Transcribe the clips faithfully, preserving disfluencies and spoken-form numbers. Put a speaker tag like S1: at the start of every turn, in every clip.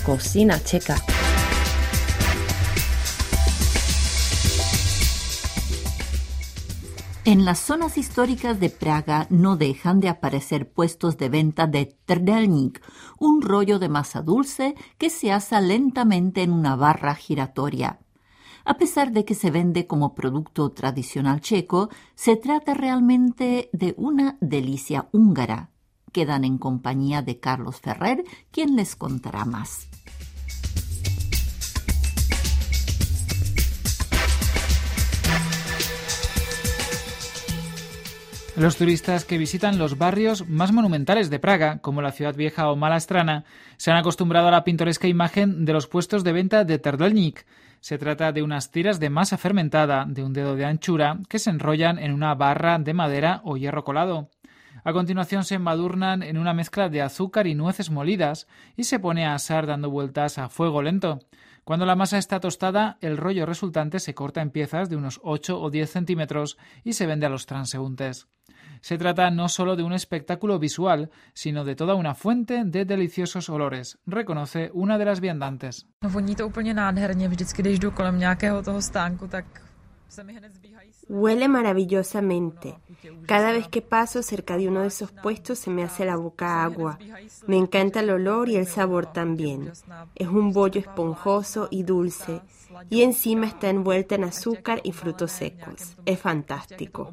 S1: cocina checa.
S2: En las zonas históricas de Praga no dejan de aparecer puestos de venta de trdelník, un rollo de masa dulce que se asa lentamente en una barra giratoria. A pesar de que se vende como producto tradicional checo, se trata realmente de una delicia húngara. Quedan en compañía de Carlos Ferrer, quien les contará más.
S3: Los turistas que visitan los barrios más monumentales de Praga, como la Ciudad Vieja o Malá Strana, se han acostumbrado a la pintoresca imagen de los puestos de venta de trdelník. Se trata de unas tiras de masa fermentada de un dedo de anchura que se enrollan en una barra de madera o hierro colado. A continuación se embadurnan en una mezcla de azúcar y nueces molidas y se pone a asar dando vueltas a fuego lento. Cuando la masa está tostada, el rollo resultante se corta en piezas de unos ocho o diez centímetros y se vende a los transeúntes. Se trata no solo de un espectáculo visual, sino de toda una fuente de deliciosos olores, reconoce una de las viandantes.
S4: Huele maravillosamente. Cada vez que paso cerca de uno de esos puestos se me hace la boca agua. Me encanta el olor y el sabor también. Es un bollo esponjoso y dulce, y encima está envuelta en azúcar y frutos secos. Es fantástico.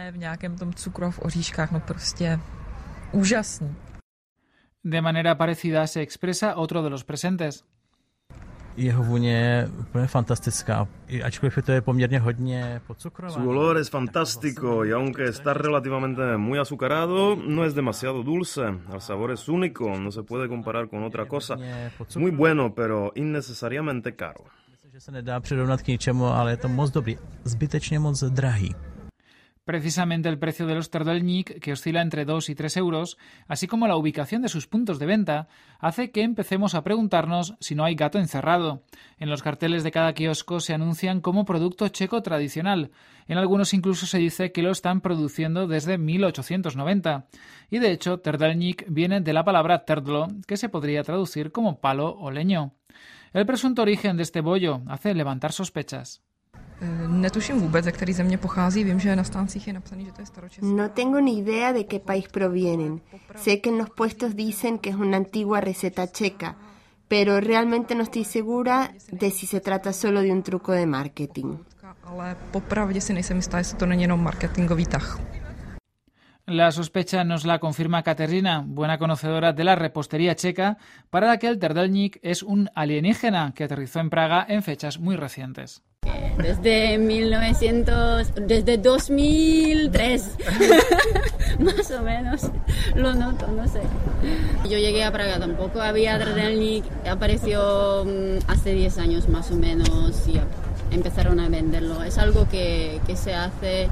S3: De manera parecida se expresa otro de los presentes.
S5: Su olor es fantástico y aunque está relativamente muy azucarado, no es demasiado dulce. El sabor es único, no se puede comparar con otra cosa. Muy bueno, pero innecesariamente caro.
S3: Precisamente el precio de los trdelník, que oscila entre dos y tres euros, así como la ubicación de sus puntos de venta, hace que empecemos a preguntarnos si no hay gato encerrado. En los carteles de cada kiosco se anuncian como producto checo tradicional. En algunos incluso se dice que lo están produciendo desde mil ochocientos noventa. Y de hecho, trdelník viene de la palabra trdlo, que se podría traducir como palo o leño. El presunto origen de este bollo hace levantar sospechas.
S4: No tengo ni idea de qué país provienen. Sé que en los puestos dicen que es una antigua receta checa, pero realmente no estoy segura de si se trata solo de un truco de marketing.
S3: La sospecha nos la confirma Kateřina, buena conocedora de la repostería checa, para la que el trdelník es un alienígena que aterrizó en Praga en fechas muy recientes.
S6: Desde mil novecientos, desde dos mil tres, más o menos, lo noto, no sé. Yo llegué a Praga, tampoco había trdelník, apareció hace diez años más o menos y empezaron a venderlo. Es algo que, que se hace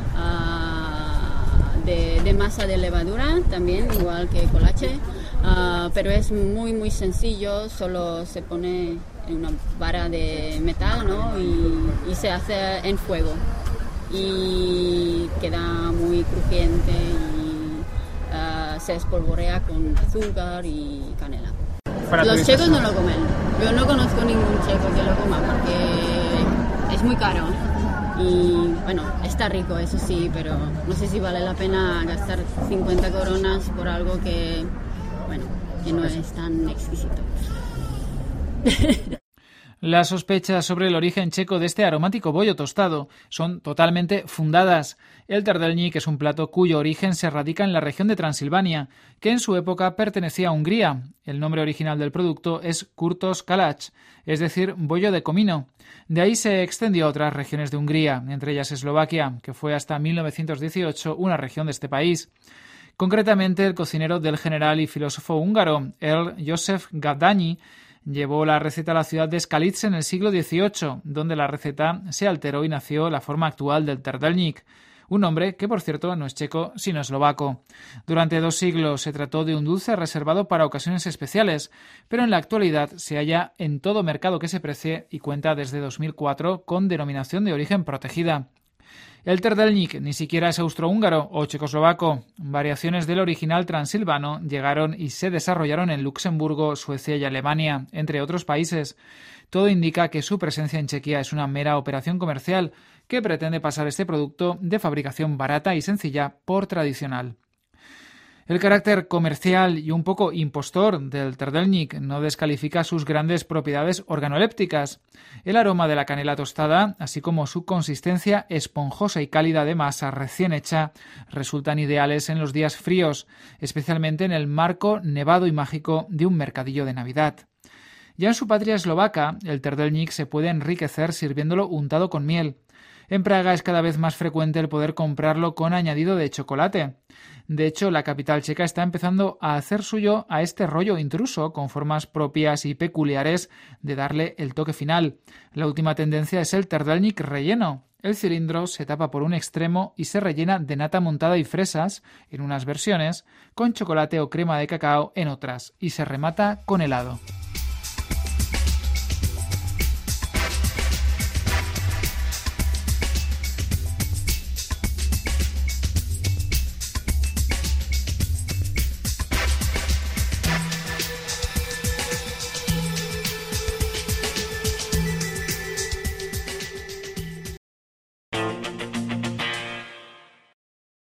S6: uh, de, de masa de levadura también, igual que colache, uh, pero es muy muy sencillo, solo se pone en una vara de metal, ¿no? y, y se hace en fuego y queda muy crujiente y uh, se espolvorea con azúcar y canela. Los checos no lo comen, yo no conozco ningún checo que lo coma porque es muy caro y bueno, está rico eso sí, pero no sé si vale la pena gastar cincuenta coronas por algo que, bueno, que no es tan exquisito.
S3: Las sospechas sobre el origen checo de este aromático bollo tostado son totalmente fundadas. El trdelník es un plato cuyo origen se radica en la región de Transilvania, que en su época pertenecía a Hungría. El nombre original del producto es kurtos kalács, es decir, bollo de comino. De ahí se extendió a otras regiones de Hungría, entre ellas Eslovaquia, que fue hasta mil novecientos dieciocho una región de este país. Concretamente, el cocinero del general y filósofo húngaro, el József Gadányi, llevó la receta a la ciudad de Skalice en el siglo dieciocho, donde la receta se alteró y nació la forma actual del trdelník, un nombre que, por cierto, no es checo, sino eslovaco. Durante dos siglos se trató de un dulce reservado para ocasiones especiales, pero en la actualidad se halla en todo mercado que se precie y cuenta desde dos mil cuatro con denominación de origen protegida. El Trdelník ni siquiera es austrohúngaro o checoslovaco. Variaciones del original transilvano llegaron y se desarrollaron en Luxemburgo, Suecia y Alemania, entre otros países. Todo indica que su presencia en Chequia es una mera operación comercial que pretende pasar este producto de fabricación barata y sencilla por tradicional. El carácter comercial y un poco impostor del Trdelník no descalifica sus grandes propiedades organolépticas. El aroma de la canela tostada, así como su consistencia esponjosa y cálida de masa recién hecha, resultan ideales en los días fríos, especialmente en el marco nevado y mágico de un mercadillo de Navidad. Ya en su patria eslovaca, el Trdelník se puede enriquecer sirviéndolo untado con miel. En Praga es cada vez más frecuente el poder comprarlo con añadido de chocolate. De hecho, la capital checa está empezando a hacer suyo a este rollo intruso con formas propias y peculiares de darle el toque final. La última tendencia es el Trdelník relleno. El cilindro se tapa por un extremo y se rellena de nata montada y fresas, en unas versiones, con chocolate o crema de cacao en otras, y se remata con helado.